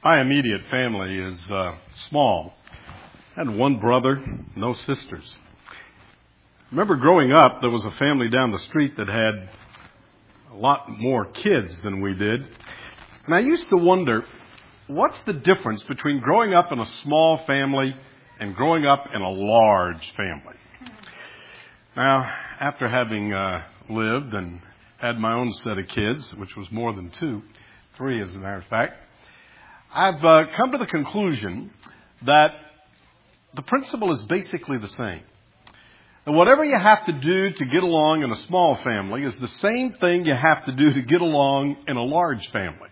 My immediate family is small. I had one brother, no sisters. Remember growing up, there was a family down the street that had a lot more kids than we did. And I used to wonder, what's the difference between growing up in a small family and growing up in a large family? Now, after having lived and had my own set of kids, which was more than three as a matter of fact, I've come to the conclusion that the principle is basically the same. And whatever you have to do to get along in a small family is the same thing you have to do to get along in a large family.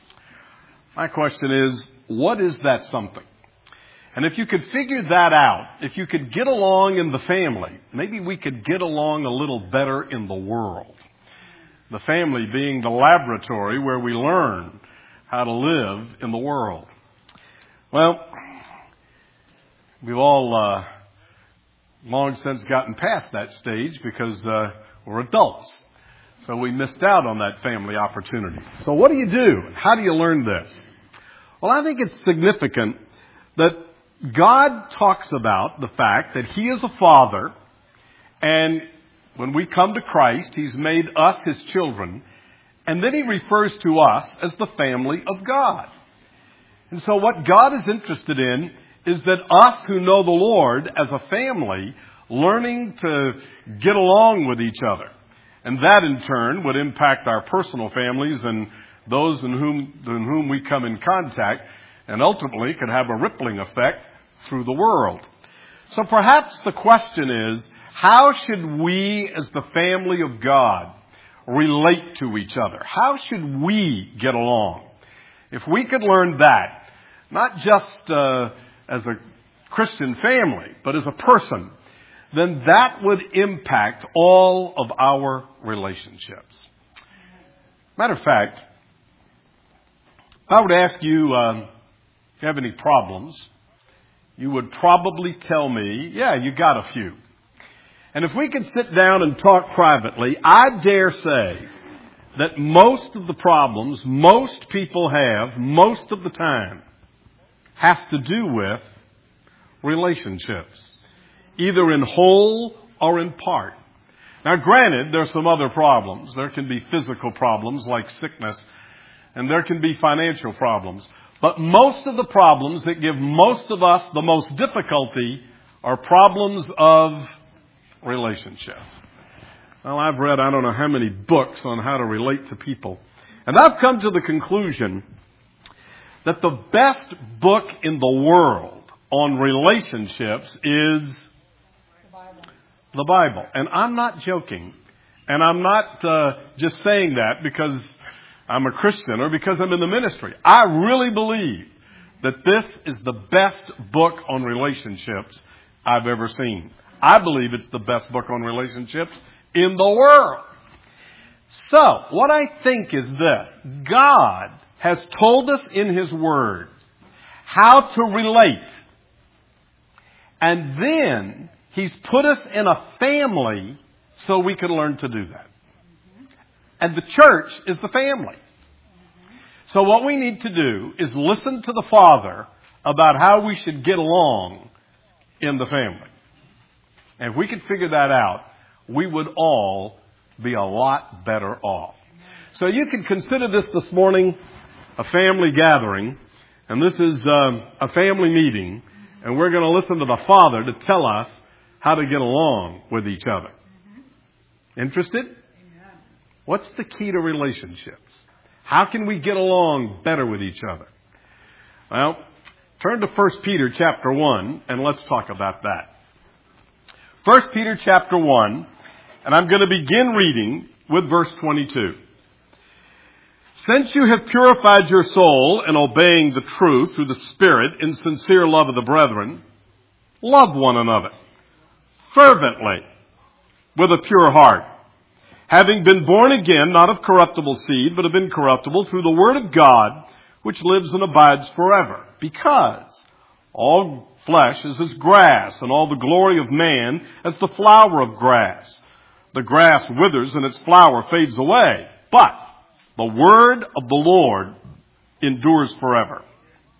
My question is, what is that something? And if you could figure that out, if you could get along in the family, maybe we could get along a little better in the world. The family being the laboratory where we learn how to live in the world. Well, we've all long since gotten past that stage because we're adults. So we missed out on that family opportunity. So what do you do? How do you learn this? Well, I think it's significant that God talks about the fact that He is a Father, and when we come to Christ, He's made us His children, and then He refers to us as the family of God. And so what God is interested in is that us who know the Lord as a family, learning to get along with each other. And that in turn would impact our personal families and those in whom we come in contact, and ultimately could have a rippling effect through the world. So perhaps the question is, how should we as the family of God relate to each other? How should we get along? If we could learn that, not just as a Christian family, but as a person, then that would impact all of our relationships. Matter of fact, if I would ask you if you have any problems, you would probably tell me, yeah, you got a few. And if we could sit down and talk privately, I dare say that most of the problems most people have most of the time has to do with relationships, either in whole or in part. Now, granted, there's some other problems. There can be physical problems like sickness, and there can be financial problems. But most of the problems that give most of us the most difficulty are problems of relationships. Well, I've read I don't know how many books on how to relate to people. And I've come to the conclusion that the best book in the world on relationships is the Bible. And I'm not joking. And I'm not just saying that because I'm a Christian or because I'm in the ministry. I really believe that this is the best book on relationships I've ever seen. I believe it's the best book on relationships in the world. So, what I think is this. God has told us in His Word how to relate. And then He's put us in a family so we can learn to do that. And the church is the family. So what we need to do is listen to the Father about how we should get along in the family. And if we could figure that out, we would all be a lot better off. So you can consider this morning a family gathering, and this is a family meeting, and we're going to listen to the Father to tell us how to get along with each other. Interested? What's the key to relationships? How can we get along better with each other? Well, turn to 1 Peter chapter 1, and let's talk about that. 1 Peter chapter 1, and I'm going to begin reading with verse 22. Since you have purified your soul in obeying the truth through the Spirit in sincere love of the brethren, love one another fervently with a pure heart, having been born again, not of corruptible seed, but of incorruptible, through the Word of God, which lives and abides forever. Because all flesh is as grass, and all the glory of man as the flower of grass. The grass withers and its flower fades away, but the word of the Lord endures forever.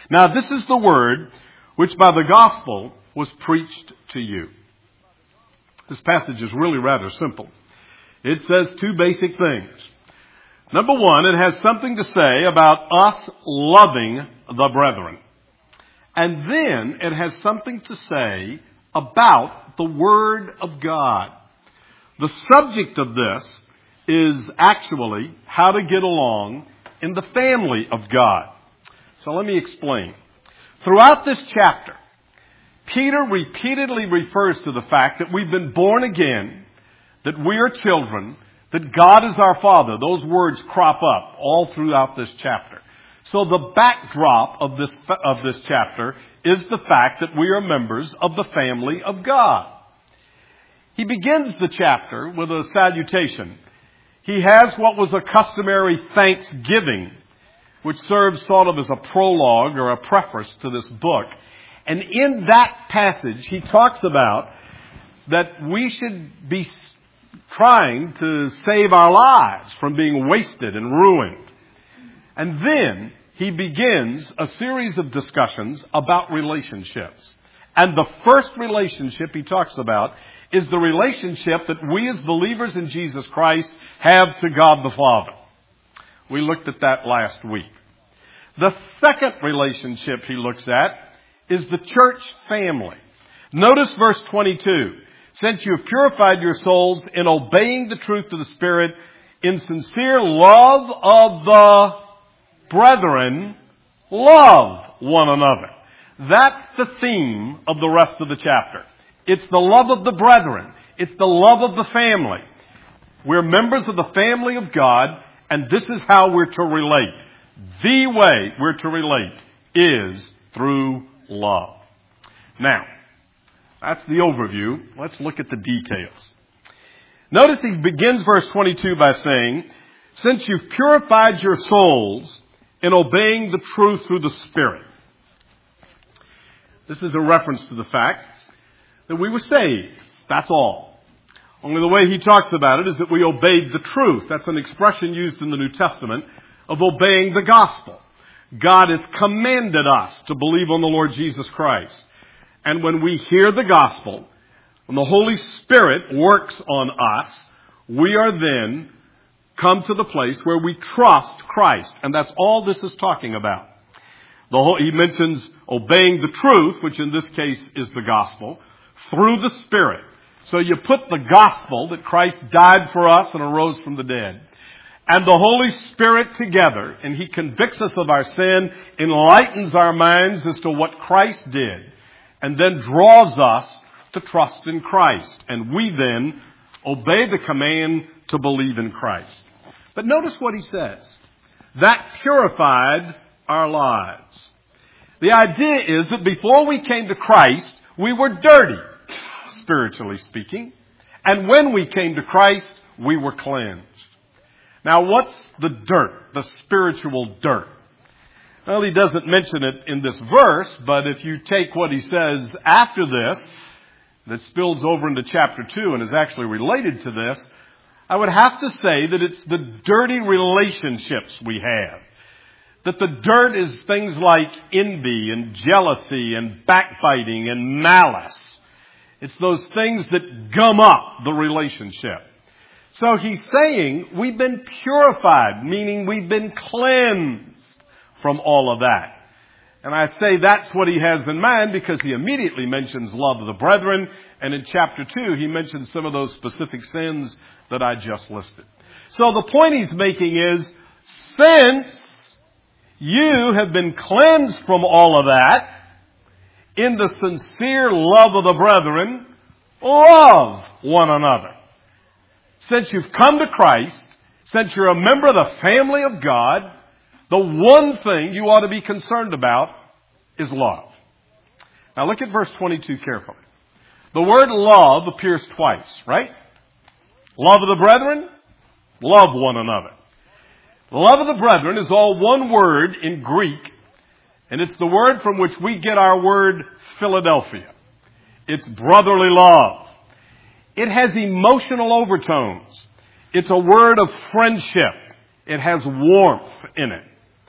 Now this is the word which by the gospel was preached to you. This passage is really rather simple. It says two basic things. Number one, it has something to say about us loving the brethren. And then it has something to say about the Word of God. The subject of this is actually how to get along in the family of God. So let me explain. Throughout this chapter, Peter repeatedly refers to the fact that we've been born again, that we are children, that God is our Father. Those words crop up all throughout this chapter. So the backdrop of this chapter is the fact that we are members of the family of God. He begins the chapter with a salutation. He has what was a customary thanksgiving, which serves sort of as a prologue or a preface to this book. And in that passage, he talks about that we should be trying to save our lives from being wasted and ruined. And then he begins a series of discussions about relationships. And the first relationship he talks about is the relationship that we as believers in Jesus Christ have to God the Father. We looked at that last week. The second relationship he looks at is the church family. Notice verse 22. Since you have purified your souls in obeying the truth to the Spirit, in sincere love of the brethren, love one another. That's the theme of the rest of the chapter. It's the love of the brethren. It's the love of the family. We're members of the family of God, and this is how we're to relate. The way we're to relate is through love. Now, that's the overview. Let's look at the details. Notice he begins verse 22 by saying, since you've purified your souls in obeying the truth through the Spirit. This is a reference to the fact that we were saved. That's all. Only the way he talks about it is that we obeyed the truth. That's an expression used in the New Testament of obeying the gospel. God has commanded us to believe on the Lord Jesus Christ. And when we hear the gospel, when the Holy Spirit works on us, we are then come to the place where we trust Christ. And that's all this is talking about. He mentions obeying the truth, which in this case is the gospel, through the Spirit. So you put the gospel that Christ died for us and arose from the dead, and the Holy Spirit together, and He convicts us of our sin, enlightens our minds as to what Christ did, and then draws us to trust in Christ. And we then obey the command to believe in Christ. But notice what he says. That purified our lives. The idea is that before we came to Christ, we were dirty, spiritually speaking. And when we came to Christ, we were cleansed. Now, what's the dirt, the spiritual dirt? Well, he doesn't mention it in this verse, but if you take what he says after this, that spills over into chapter 2 and is actually related to this, I would have to say that it's the dirty relationships we have. That the dirt is things like envy and jealousy and backbiting and malice. It's those things that gum up the relationship. So he's saying we've been purified, meaning we've been cleansed from all of that. And I say that's what he has in mind because he immediately mentions love of the brethren. And in chapter 2, he mentions some of those specific sins that I just listed. So the point he's making is, since you have been cleansed from all of that, in the sincere love of the brethren, love one another. Since you've come to Christ, since you're a member of the family of God, the one thing you ought to be concerned about is love. Now look at verse 22 carefully. The word love appears twice, right? Love of the brethren, love one another. The love of the brethren is all one word in Greek, and it's the word from which we get our word Philadelphia. It's brotherly love. It has emotional overtones. It's a word of friendship. It has warmth in it.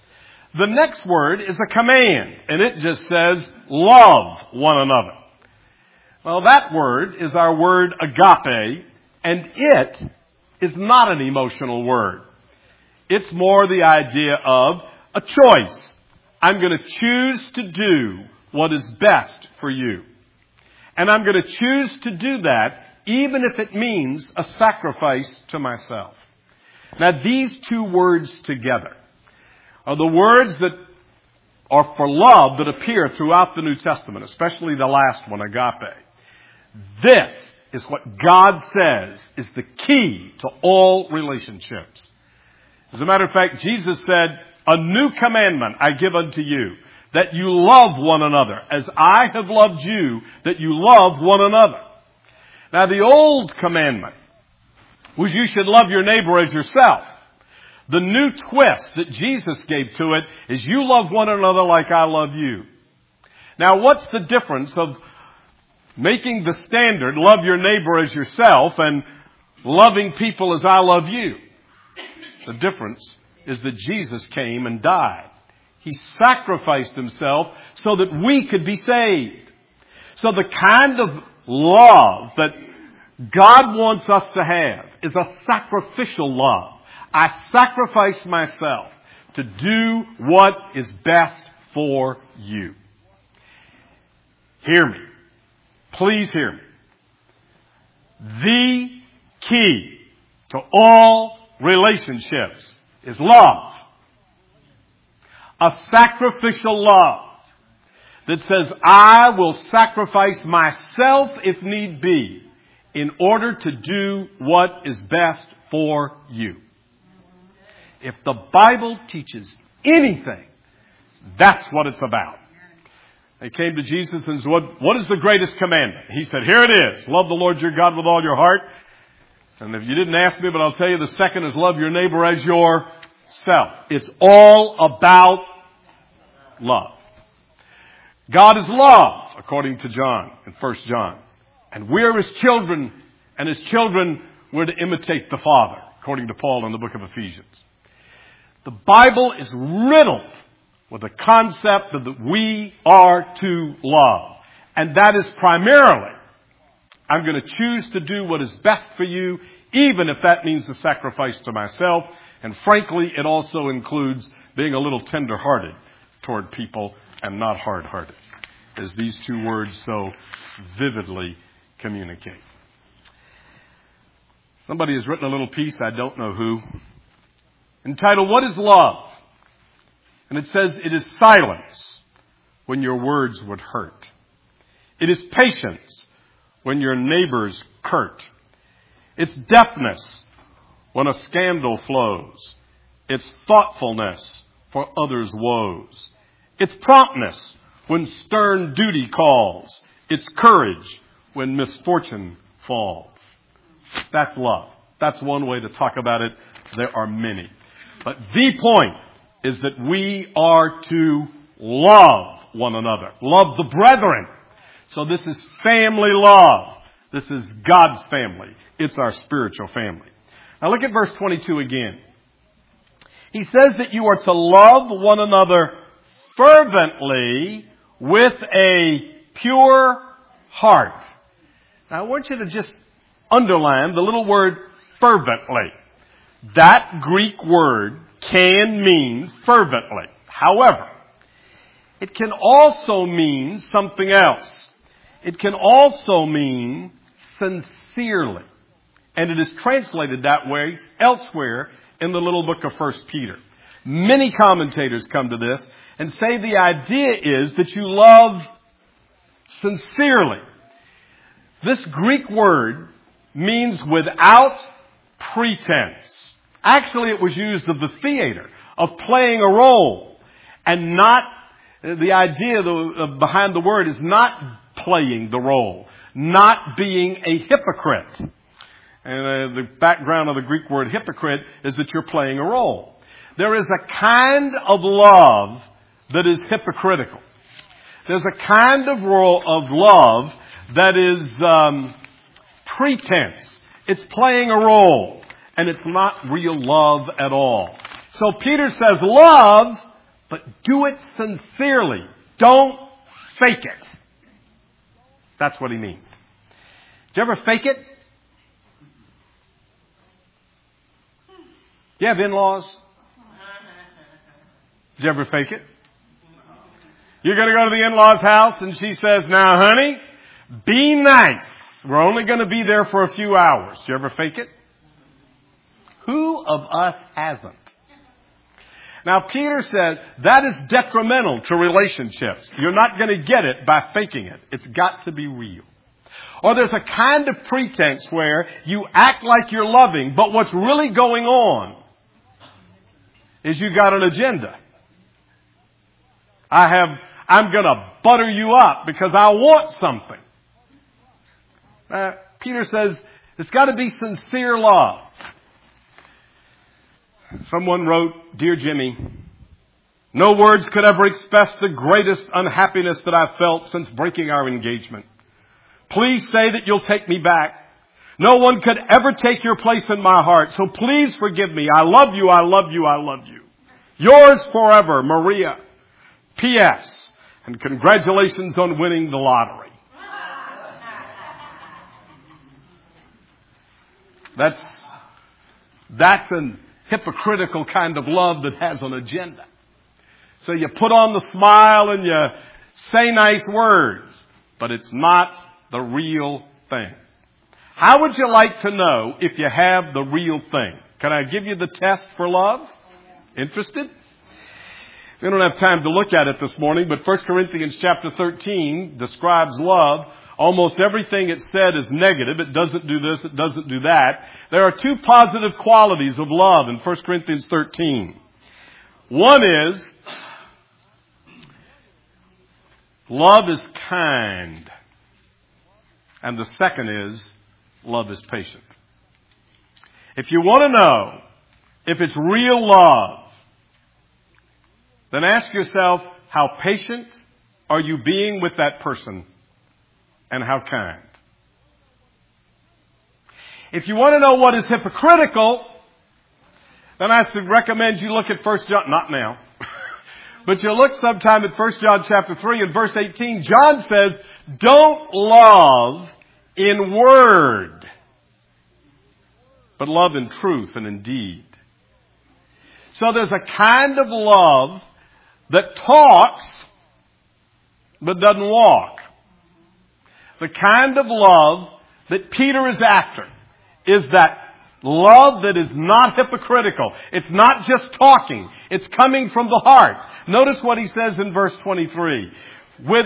The next word is a command, and it just says, love one another. Well, that word is our word agape, and it is not an emotional word. It's more the idea of a choice. I'm going to choose to do what is best for you. And I'm going to choose to do that even if it means a sacrifice to myself. Now, these two words together are the words that are for love that appear throughout the New Testament, especially the last one, agape. This is what God says is the key to all relationships. As a matter of fact, Jesus said, a new commandment I give unto you, that you love one another as I have loved you, that you love one another. Now, the old commandment was you should love your neighbor as yourself. The new twist that Jesus gave to it is you love one another like I love you. Now, what's the difference of making the standard, love your neighbor as yourself, and loving people as I love you? The difference is that Jesus came and died. He sacrificed himself so that we could be saved. So the kind of love that God wants us to have is a sacrificial love. I sacrifice myself to do what is best for you. Hear me. Please hear me. The key to all relationships is love. A sacrificial love that says, I will sacrifice myself if need be in order to do what is best for you. If the Bible teaches anything, that's what it's about. They came to Jesus and said, what is the greatest commandment? He said, here it is. Love the Lord your God with all your heart. And if you didn't ask me, but I'll tell you, the second is love your neighbor as yourself. It's all about love. God is love, according to John in 1 John. And we're his children, and his children were to imitate the Father, according to Paul in the book of Ephesians. The Bible is riddled with the concept that we are to love. And that is primarily, I'm going to choose to do what is best for you, even if that means a sacrifice to myself. And frankly, it also includes being a little tender-hearted toward people and not hard-hearted, as these two words so vividly communicate. Somebody has written a little piece, I don't know who, entitled, What is Love? And it says, it is silence when your words would hurt. It is patience when your neighbor's curt. It's deafness when a scandal flows. It's thoughtfulness for others' woes. It's promptness when stern duty calls. It's courage when misfortune falls. That's love. That's one way to talk about it. There are many. But the point is that we are to love one another. Love the brethren. So this is family love. This is God's family. It's our spiritual family. Now look at verse 22 again. He says that you are to love one another fervently with a pure heart. Now I want you to just underline the little word fervently. That Greek word can mean fervently. However, it can also mean something else. It can also mean sincerely. And it is translated that way elsewhere in the little book of 1 Peter. Many commentators come to this and say the idea is that you love sincerely. This Greek word means without pretense. Actually, it was used of the theater, of playing a role. And not, the idea behind the word is not playing the role, not being a hypocrite. And the background of the Greek word hypocrite is that you're playing a role. There is a kind of love that is hypocritical. There's a kind of love that is pretense. It's playing a role, and it's not real love at all. So Peter says, love But do it sincerely. Don't fake it. That's what he means. Did you ever fake it? You have in-laws? Did you ever fake it? You're going to go to the in-laws' house and she says, now, honey, be nice. We're only going to be there for a few hours. Did you ever fake it? Who of us hasn't? Now, Peter said that is detrimental to relationships. You're not going to get it by faking it. It's got to be real. Or there's a kind of pretense where you act like you're loving, but what's really going on is you got an agenda. I'm going to butter you up because I want something. Peter says it's got to be sincere love. Someone wrote, Dear Jimmy, no words could ever express the greatest unhappiness that I've felt since breaking our engagement. Please say that you'll take me back. No one could ever take your place in my heart, so please forgive me. I love you, I love you, I love you. Yours forever, Maria. P.S. And congratulations on winning the lottery. That's an hypocritical kind of love that has an agenda. So you put on the smile and you say nice words, but it's not the real thing. How would you like to know if you have the real thing? Can I give you the test for love? Interested? We don't have time to look at it this morning, but 1 Corinthians chapter 13 describes love. Almost everything it said is negative. It doesn't do this, it doesn't do that. There are two positive qualities of love in 1 Corinthians 13. One is, love is kind. And the second is, love is patient. If you want to know if it's real love, then ask yourself, how patient are you being with that person? And how kind? If you want to know what is hypocritical, then I should recommend you look at 1 John, not now, but you look sometime at 1 John chapter 3 and verse 18. John says, don't love in word, but love in truth and in deed. So there's a kind of love that talks but doesn't walk. The kind of love that Peter is after is that love that is not hypocritical. It's not just talking. It's coming from the heart. Notice what he says in verse 23. Verse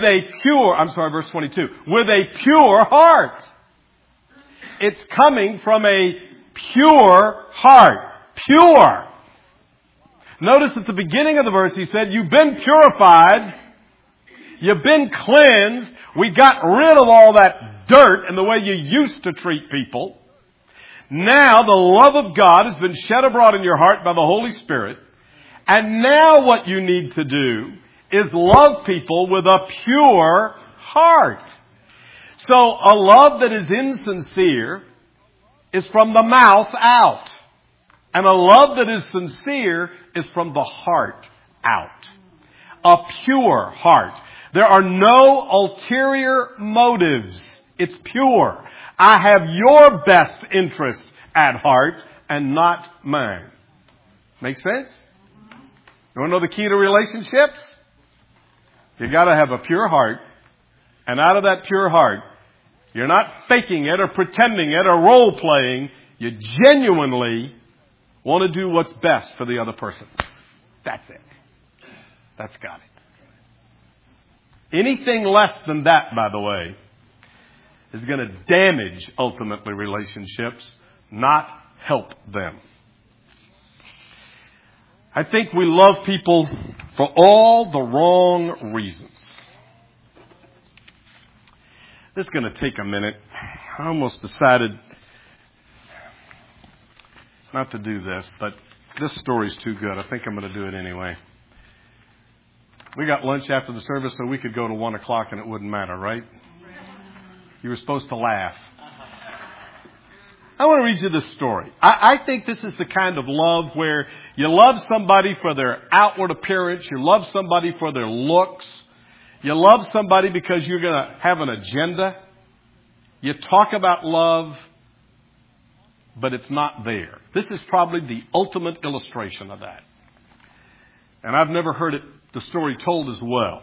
22. With a pure heart. It's coming from a pure heart. Pure. Notice at the beginning of the verse he said, you've been purified. You've been cleansed. We got rid of all that dirt and the way you used to treat people. Now the love of God has been shed abroad in your heart by the Holy Spirit. And now what you need to do is love people with a pure heart. So a love that is insincere is from the mouth out. And a love that is sincere is from the heart out. A pure heart. There are no ulterior motives. It's pure. I have your best interests at heart and not mine. Make sense? You want to know the key to relationships? You got to have a pure heart. And out of that pure heart, you're not faking it or pretending it or role playing. You genuinely want to do what's best for the other person. That's it. That's got it. Anything less than that, by the way, is going to damage, ultimately, relationships, not help them. I think we love people for all the wrong reasons. This is going to take a minute. I almost decided not to do this, but this story's too good. I think I'm going to do it anyway. We got lunch after the service so we could go to 1 o'clock and it wouldn't matter, right? You were supposed to laugh. I want to read you this story. I think this is the kind of love where you love somebody for their outward appearance. You love somebody for their looks. You love somebody because you're going to have an agenda. You talk about love, but it's not there. This is probably the ultimate illustration of that. And I've never heard the story told as well.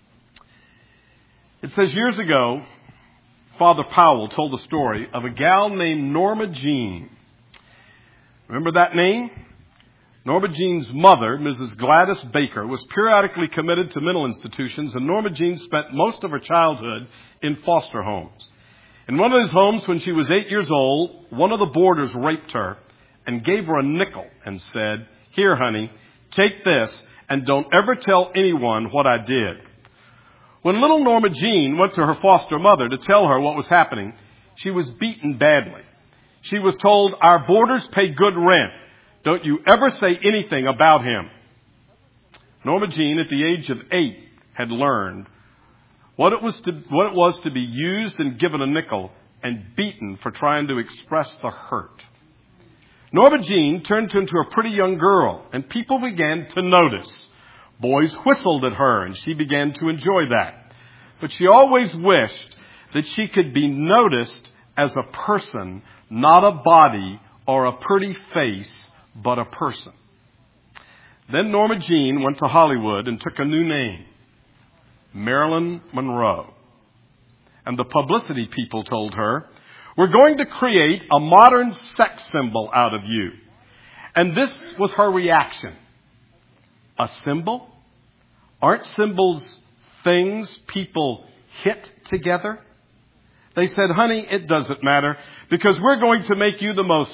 It says years ago, Father Powell told the story of a gal named Norma Jean. Remember that name? Norma Jean's mother, Mrs. Gladys Baker, was periodically committed to mental institutions, and Norma Jean spent most of her childhood in foster homes. In one of these homes, when she was 8 years old, one of the boarders raped her and gave her a nickel and said, "Here, honey, take this and don't ever tell anyone what I did." When little Norma Jean went to her foster mother to tell her what was happening, she was beaten badly. She was told, "Our boarders pay good rent. Don't you ever say anything about him." Norma Jean, at the age of 8, had learned what it was to be used and given a nickel and beaten for trying to express the hurt. Norma Jean turned into a pretty young girl, and people began to notice. Boys whistled at her, and she began to enjoy that. But she always wished that she could be noticed as a person, not a body or a pretty face, but a person. Then Norma Jean went to Hollywood and took a new name, Marilyn Monroe. And the publicity people told her, "We're going to create a modern sex symbol out of you." And this was her reaction. A symbol? Aren't symbols things people hit together? They said, "Honey, it doesn't matter because we're going to make you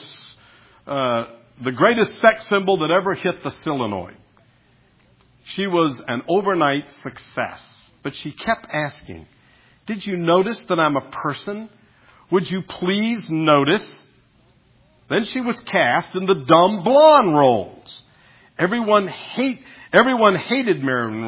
the greatest sex symbol that ever hit the solenoid." She was an overnight success, but she kept asking, "Did you notice that I'm a person? Would you please notice?" Then she was cast in the dumb blonde roles. Everyone hated Marilyn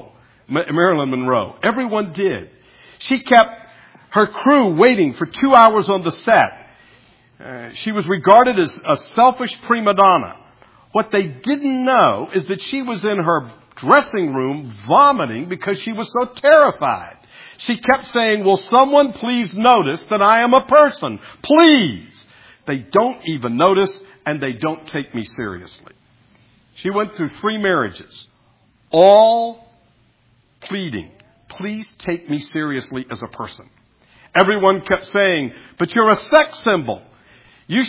Monroe. Everyone did. She kept her crew waiting for 2 hours on the set. She was regarded as a selfish prima donna. What they didn't know is that she was in her dressing room vomiting because she was so terrified. She kept saying, "Will someone please notice that I am a person? Please." They don't even notice, and they don't take me seriously. She went through 3 marriages, all pleading, "Please take me seriously as a person." Everyone kept saying, "But you're a sex symbol. You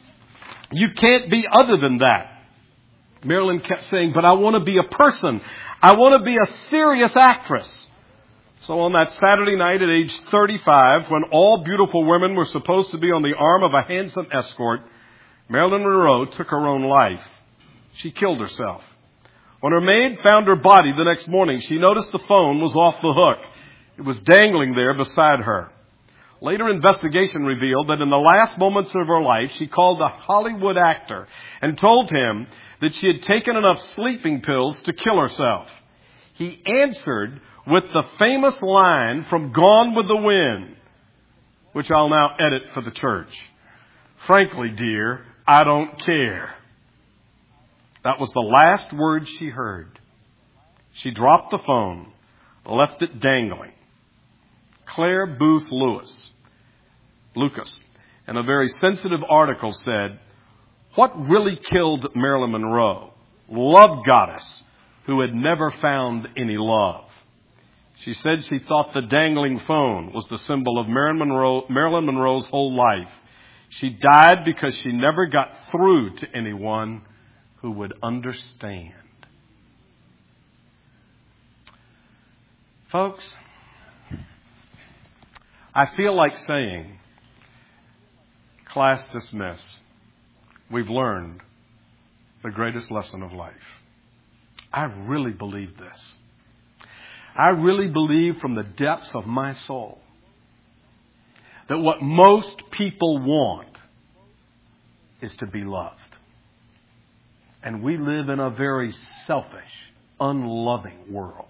can't be other than that." Marilyn kept saying, "But I want to be a person. I want to be a serious actress." So on that Saturday night at age 35, when all beautiful women were supposed to be on the arm of a handsome escort, Marilyn Monroe took her own life. She killed herself. When her maid found her body the next morning, she noticed the phone was off the hook. It was dangling there beside her. Later investigation revealed that in the last moments of her life, she called a Hollywood actor and told him that she had taken enough sleeping pills to kill herself. He answered with the famous line from Gone with the Wind, which I'll now edit for the church. "Frankly, dear, I don't care." That was the last word she heard. She dropped the phone, left it dangling. Claire Booth Lucas, in a very sensitive article, said, "What really killed Marilyn Monroe? Love goddess who had never found any love." She said she thought the dangling phone was the symbol of Marilyn Monroe's whole life. She died because she never got through to anyone who would understand. Folks, I feel like saying, class dismiss. We've learned the greatest lesson of life. I really believe this. I really believe from the depths of my soul that what most people want is to be loved. And we live in a very selfish, unloving world.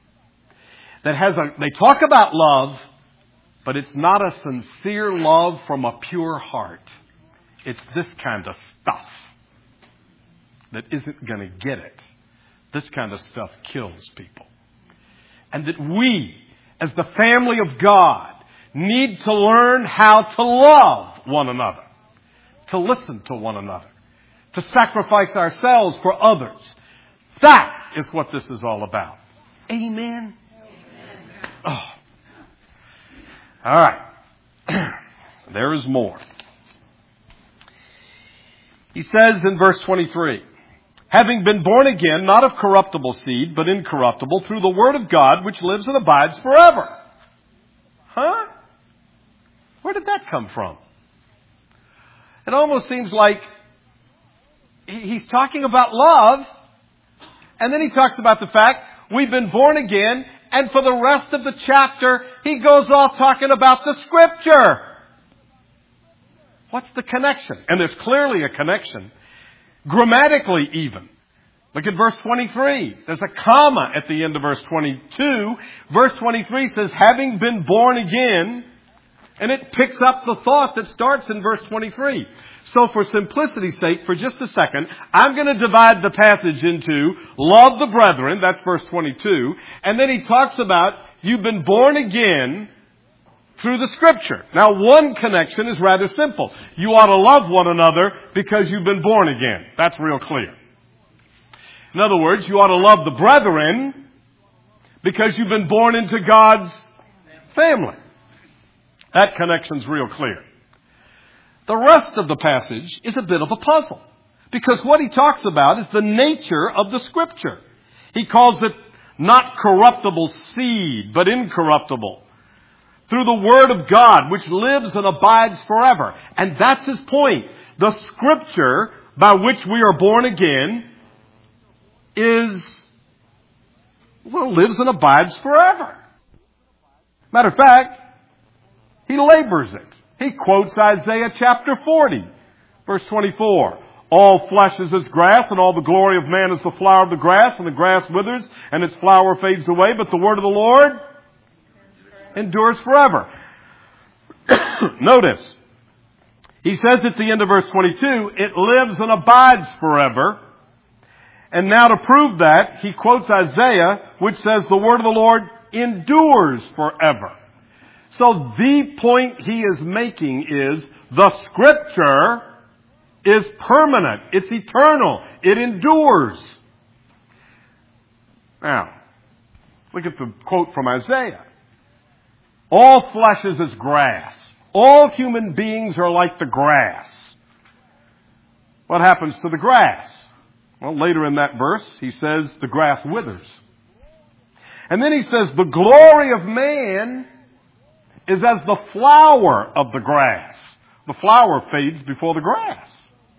They talk about love, but it's not a sincere love from a pure heart. It's this kind of stuff that isn't going to get it. This kind of stuff kills people. And that we, as the family of God, need to learn how to love one another, to listen to one another, to sacrifice ourselves for others. That is what this is all about. Amen? Oh. All right. There is more. He says in verse 23, having been born again, not of corruptible seed, but incorruptible, through the word of God, which lives and abides forever. Huh? Where did that come from? It almost seems like he's talking about love, and then he talks about the fact we've been born again, and for the rest of the chapter, he goes off talking about the Scripture. What's the connection? And there's clearly a connection. Grammatically even. Look at verse 23. There's a comma at the end of verse 22. Verse 23 says, having been born again, and it picks up the thought that starts in verse 23. So for simplicity's sake, for just a second, I'm going to divide the passage into love the brethren, that's verse 22, and then he talks about you've been born again through the Scripture. Now, one connection is rather simple. You ought to love one another because you've been born again. That's real clear. In other words, you ought to love the brethren because you've been born into God's family. That connection's real clear. The rest of the passage is a bit of a puzzle because what he talks about is the nature of the Scripture. He calls it not corruptible seed, but incorruptible. Through the Word of God, which lives and abides forever. And that's his point. The Scripture by which we are born again lives and abides forever. Matter of fact, he labors it. He quotes Isaiah chapter 40, verse 24. All flesh is as grass, and all the glory of man is the flower of the grass, and the grass withers, and its flower fades away, but the word of the Lord endures forever. Notice, he says at the end of verse 22, it lives and abides forever. And now to prove that, he quotes Isaiah, which says the word of the Lord endures forever. So the point he is making is the Scripture is permanent. It's eternal. It endures. Now, look at the quote from Isaiah. All flesh is as grass. All human beings are like the grass. What happens to the grass? Well, later in that verse, he says the grass withers. And then he says the glory of man is as the flower of the grass. The flower fades before the grass.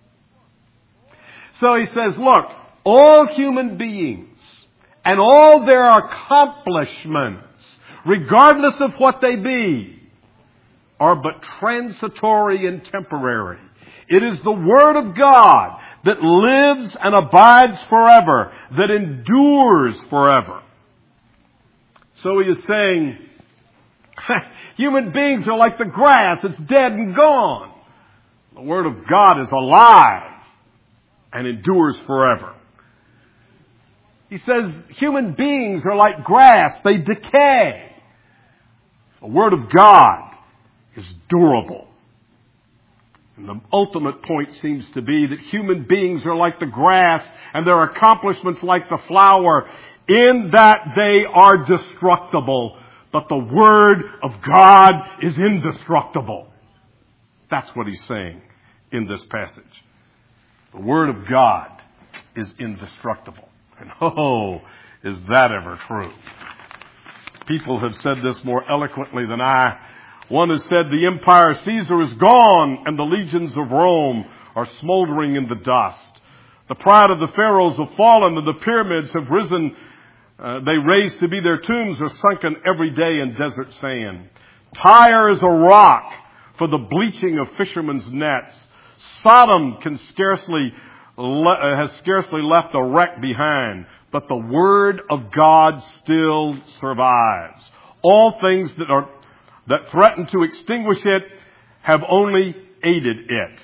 So he says, look, all human beings and all their accomplishments, regardless of what they be, are but transitory and temporary. It is the Word of God that lives and abides forever, that endures forever. So he is saying, human beings are like the grass. It's dead and gone. The Word of God is alive and endures forever. He says human beings are like grass. They decay. The Word of God is durable. And the ultimate point seems to be that human beings are like the grass and their accomplishments like the flower, in that they are destructible. But the Word of God is indestructible. That's what he's saying in this passage. The Word of God is indestructible. And oh, is that ever true? People have said this more eloquently than I. One has said the empire of Caesar is gone and the legions of Rome are smoldering in the dust. The pride of the pharaohs have fallen and the pyramids have risen. They raised to be their tombs are sunken every day in desert sand. Tyre is a rock for the bleaching of fishermen's nets. Sodom has scarcely left a wreck behind, but the Word of God still survives. All things that threaten to extinguish it have only aided it.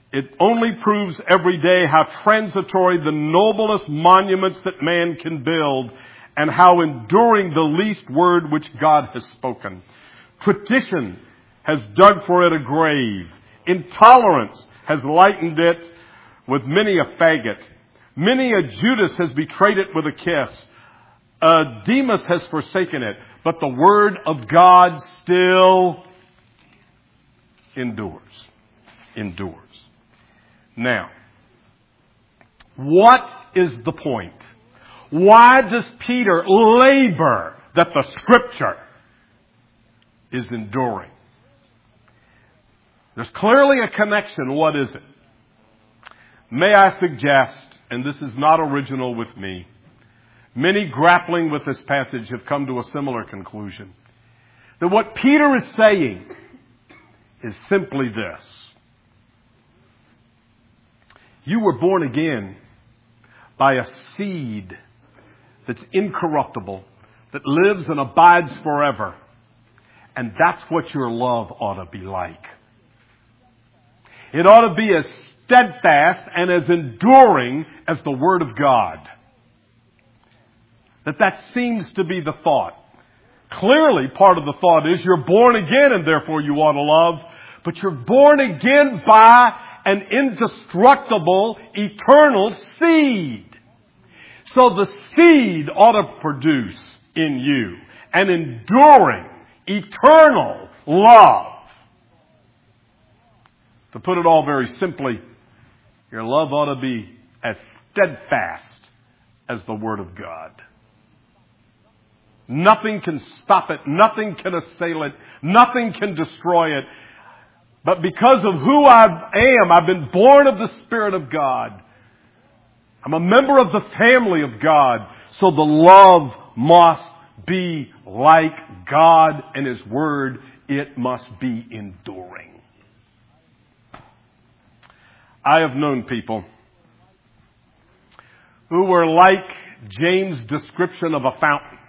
It only proves every day how transitory the noblest monuments that man can build, and how enduring the least word which God has spoken. Tradition has dug for it a grave. Intolerance has lightened it with many a faggot. Many a Judas has betrayed it with a kiss. Demas has forsaken it. But the word of God still endures. Endures. Now, what is the point? Why does Peter labor that the Scripture is enduring? There's clearly a connection. What is it? May I suggest, and this is not original with me, many grappling with this passage have come to a similar conclusion, that what Peter is saying is simply this. You were born again by a seed that's incorruptible, that lives and abides forever. And that's what your love ought to be like. It ought to be as steadfast and as enduring as the Word of God. That seems to be the thought. Clearly, part of the thought is you're born again and therefore you ought to love. But you're born again by an indestructible, eternal seed. So the seed ought to produce in you an enduring, eternal love. To put it all very simply, your love ought to be as steadfast as the Word of God. Nothing can stop it. Nothing can assail it. Nothing can destroy it. But because of who I am, I've been born of the Spirit of God. I'm a member of the family of God. So the love must be like God and His Word. It must be enduring. I have known people who were like James' description of a fountain.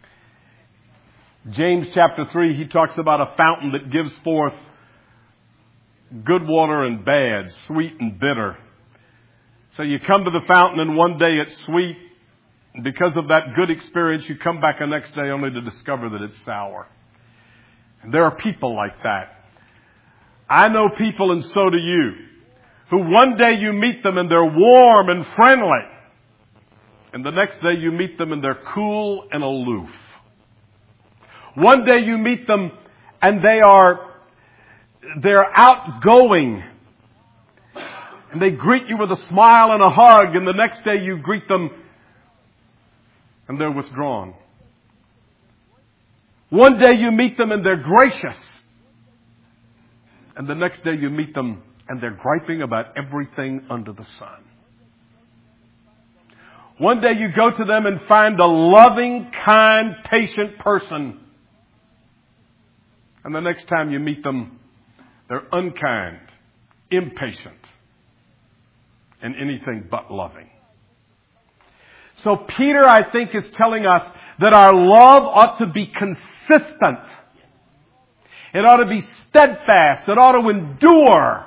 James chapter 3, he talks about a fountain that gives forth good water and bad, sweet and bitter. So you come to the fountain and one day it's sweet. And because of that good experience, you come back the next day only to discover that it's sour. And there are people like that. I know people, and so do you, who one day you meet them and they're warm and friendly. And the next day you meet them and they're cool and aloof. One day you meet them and they're outgoing. And they greet you with a smile and a hug. And the next day you greet them and they're withdrawn. One day you meet them and they're gracious. And the next day you meet them and they're griping about everything under the sun. One day you go to them and find a loving, kind, patient person. And the next time you meet them, they're unkind, impatient, and anything but loving. So Peter, I think, is telling us that our love ought to be consistent. It ought to be steadfast. It ought to endure.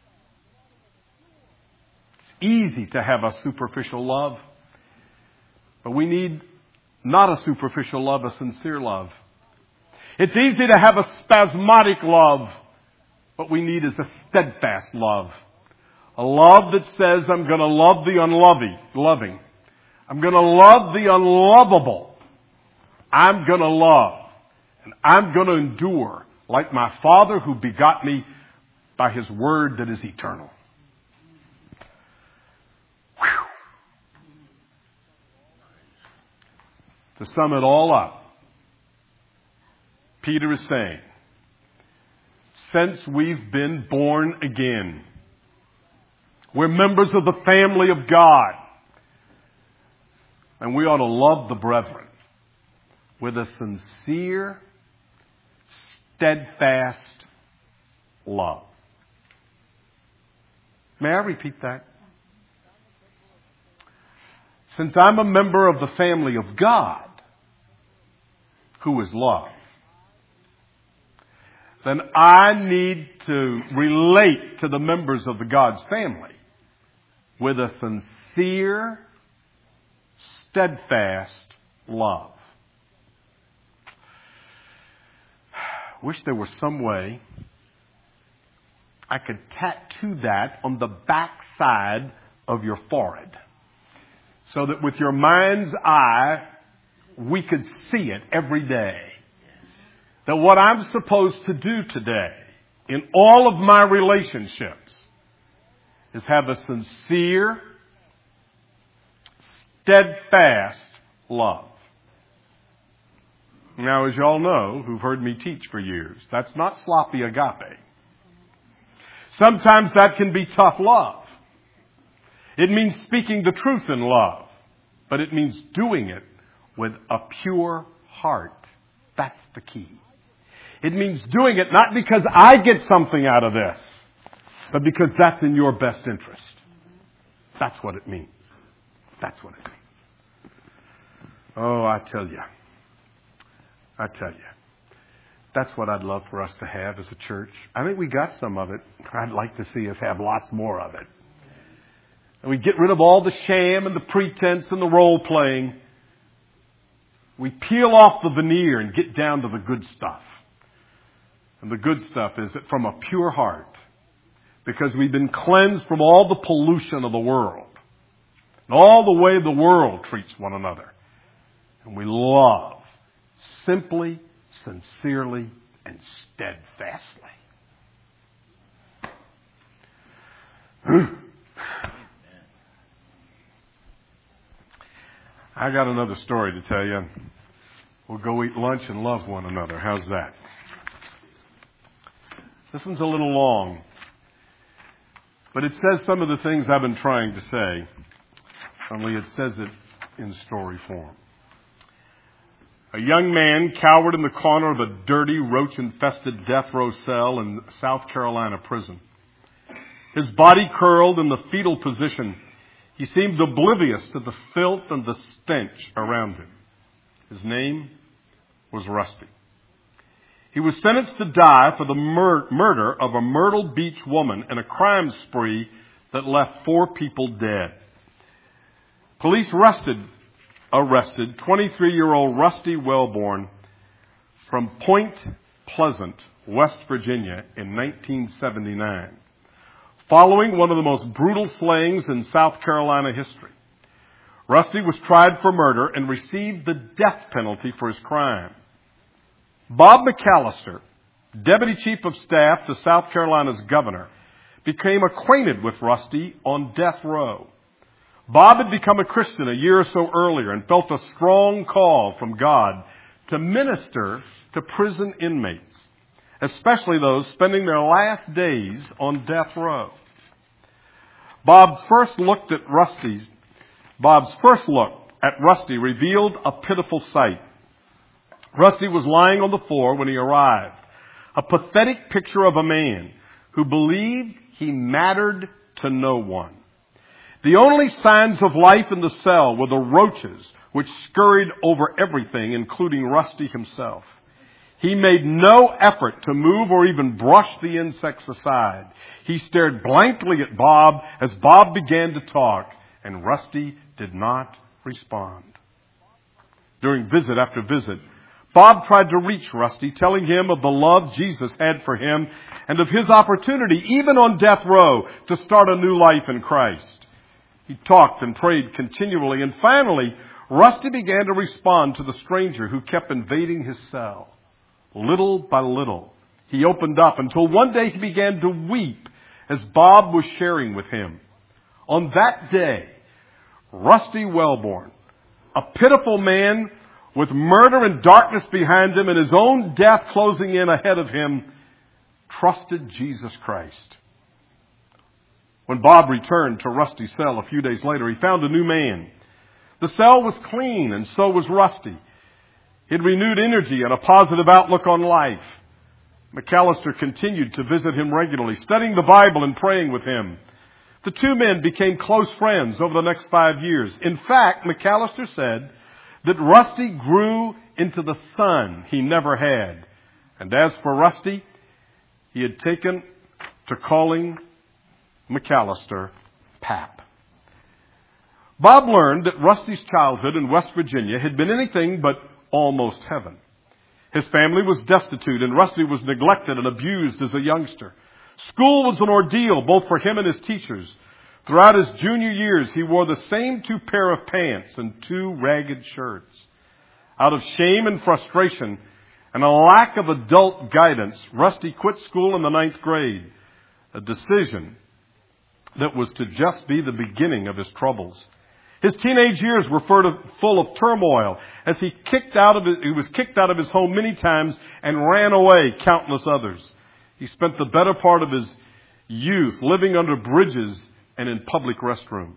It's easy to have a superficial love. But we need not a superficial love, a sincere love. It's easy to have a spasmodic love. What we need is a steadfast love. A love that says, I'm going to love the loving. I'm going to love the unlovable. I'm going to love. And I'm going to endure like my Father who begot me by His Word that is eternal. Whew. To sum it all up, Peter is saying, since we've been born again, we're members of the family of God. And we ought to love the brethren with a sincere, steadfast love. May I repeat that? Since I'm a member of the family of God, who is love, then I need to relate to the members of the God's family with a sincere, steadfast love. Wish there was some way I could tattoo that on the backside of your forehead so that with your mind's eye, we could see it every day. That what I'm supposed to do today in all of my relationships is have a sincere, steadfast love. Now, as you all know, who've heard me teach for years, that's not sloppy agape. Sometimes that can be tough love. It means speaking the truth in love, but it means doing it with a pure heart. That's the key. It means doing it not because I get something out of this, but because that's in your best interest. That's what it means. That's what it means. Oh, I tell you. That's what I'd love for us to have as a church. I think we got some of it. I'd like to see us have lots more of it. And we get rid of all the sham and the pretense and the role playing. We peel off the veneer and get down to the good stuff. And the good stuff is that from a pure heart, because we've been cleansed from all the pollution of the world, and all the way the world treats one another. And we love simply, sincerely, and steadfastly. I got another story to tell you. We'll go eat lunch and love one another. How's that? This one's a little long, but it says some of the things I've been trying to say, only it says it in story form. A young man cowered in the corner of a dirty, roach-infested death row cell in South Carolina prison. His body curled in the fetal position. He seemed oblivious to the filth and the stench around him. His name was Rusty. He was sentenced to die for the murder of a Myrtle Beach woman in a crime spree that left 4 people dead. Police arrested 23-year-old Rusty Wellborn from Point Pleasant, West Virginia in 1979, following one of the most brutal slayings in South Carolina history. Rusty was tried for murder and received the death penalty for his crime. Bob McAllister, Deputy Chief of Staff to South Carolina's governor, became acquainted with Rusty on death row. Bob had become a Christian a year or so earlier and felt a strong call from God to minister to prison inmates, especially those spending their last days on death row. Bob's first look at Rusty revealed a pitiful sight. Rusty was lying on the floor when he arrived, a pathetic picture of a man who believed he mattered to no one. The only signs of life in the cell were the roaches which scurried over everything, including Rusty himself. He made no effort to move or even brush the insects aside. He stared blankly at Bob as Bob began to talk, and Rusty did not respond. During visit after visit, Bob tried to reach Rusty, telling him of the love Jesus had for him and of his opportunity, even on death row, to start a new life in Christ. He talked and prayed continually, and finally, Rusty began to respond to the stranger who kept invading his cell. Little by little, he opened up until one day he began to weep as Bob was sharing with him. On that day, Rusty Wellborn, a pitiful man with murder and darkness behind him and his own death closing in ahead of him, trusted Jesus Christ. When Bob returned to Rusty's cell a few days later, he found a new man. The cell was clean, and so was Rusty. He had renewed energy and a positive outlook on life. McAllister continued to visit him regularly, studying the Bible and praying with him. The two men became close friends over the next 5 years. In fact, McAllister said that Rusty grew into the son he never had. And as for Rusty, he had taken to calling McAllister Pap. Bob learned that Rusty's childhood in West Virginia had been anything but almost heaven. His family was destitute, and Rusty was neglected and abused as a youngster. School was an ordeal, both for him and his teachers. Throughout his junior years, he wore the same 2 pair of pants and 2 ragged shirts. Out of shame and frustration and a lack of adult guidance, Rusty quit school in the 9th grade, a decision that was to just be the beginning of his troubles. His teenage years were full of turmoil as he was kicked out of his home many times and ran away countless others. He spent the better part of his youth living under bridges and in public restrooms.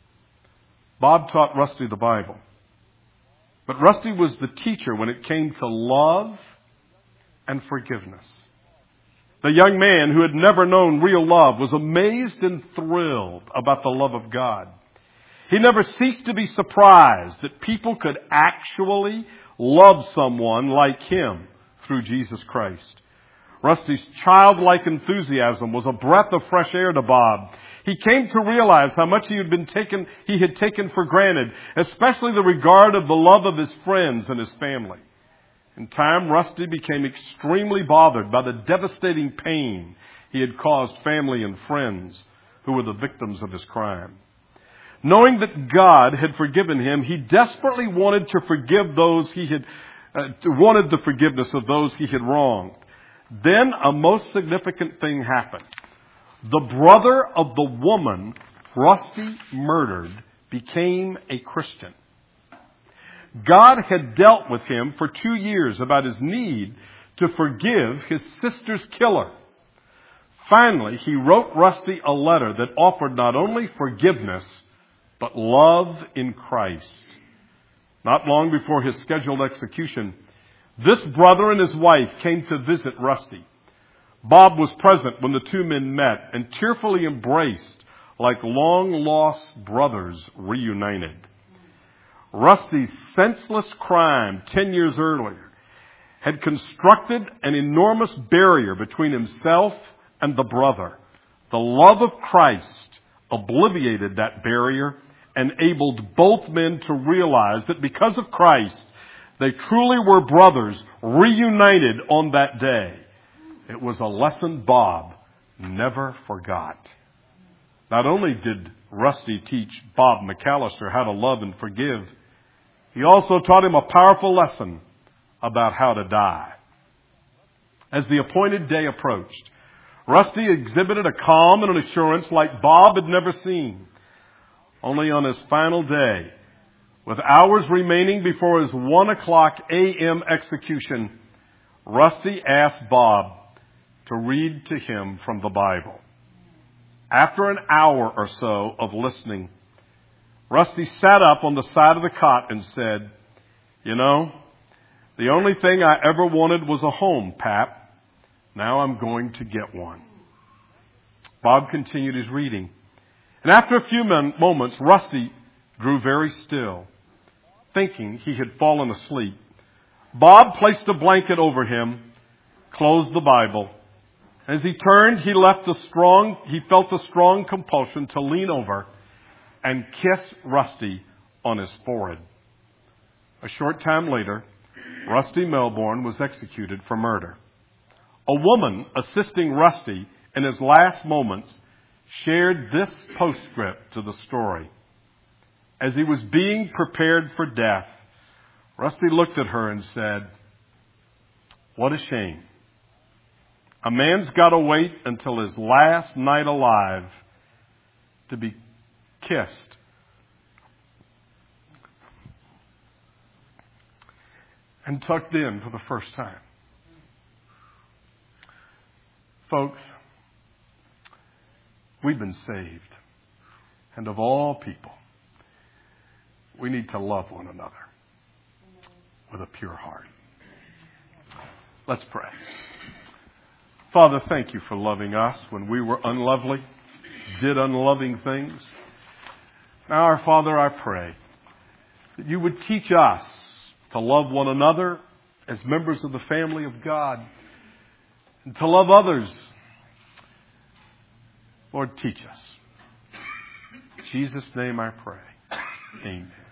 Bob taught Rusty the Bible. But Rusty was the teacher when it came to love and forgiveness. The young man who had never known real love was amazed and thrilled about the love of God. He never ceased to be surprised that people could actually love someone like him through Jesus Christ. Rusty's childlike enthusiasm was a breath of fresh air to Bob. He came to realize how much he had taken for granted, especially the regard of the love of his friends and his family. In time, Rusty became extremely bothered by the devastating pain he had caused family and friends who were the victims of his crime. Knowing that God had forgiven him, he desperately wanted to forgive those wanted the forgiveness of those he had wronged. Then a most significant thing happened. The brother of the woman Rusty murdered became a Christian. God had dealt with him for 2 years about his need to forgive his sister's killer. Finally, he wrote Rusty a letter that offered not only forgiveness, but love in Christ. Not long before his scheduled execution, this brother and his wife came to visit Rusty. Bob was present when the 2 men met and tearfully embraced like long-lost brothers reunited. Rusty's senseless crime 10 years earlier had constructed an enormous barrier between himself and the brother. The love of Christ obliterated that barrier, enabled both men to realize that because of Christ, they truly were brothers reunited on that day. It was a lesson Bob never forgot. Not only did Rusty teach Bob McAllister how to love and forgive, he also taught him a powerful lesson about how to die. As the appointed day approached, Rusty exhibited a calm and an assurance like Bob had never seen. Only on his final day, with hours remaining before his 1:00 a.m. execution, Rusty asked Bob to read to him from the Bible. After an hour or so of listening, Rusty sat up on the side of the cot and said, "You know, the only thing I ever wanted was a home, Pap. Now I'm going to get one." Bob continued his reading. And after a few moments, Rusty grew very still, thinking he had fallen asleep. Bob placed a blanket over him, closed the Bible. As he turned, he felt a strong compulsion to lean over and kiss Rusty on his forehead. A short time later, Rusty Melbourne was executed for murder. A woman assisting Rusty in his last moments shared this postscript to the story. As he was being prepared for death, Rusty looked at her and said, "What a shame. A man's got to wait until his last night alive to be kissed and tucked in for the first time." Folks, we've been saved. And of all people, we need to love one another with a pure heart. Let's pray. Father, thank you for loving us when we were unlovely, did unloving things. Now, our Father, I pray that you would teach us to love one another as members of the family of God. and to love others. Lord, teach us. In Jesus' name I pray. Amen.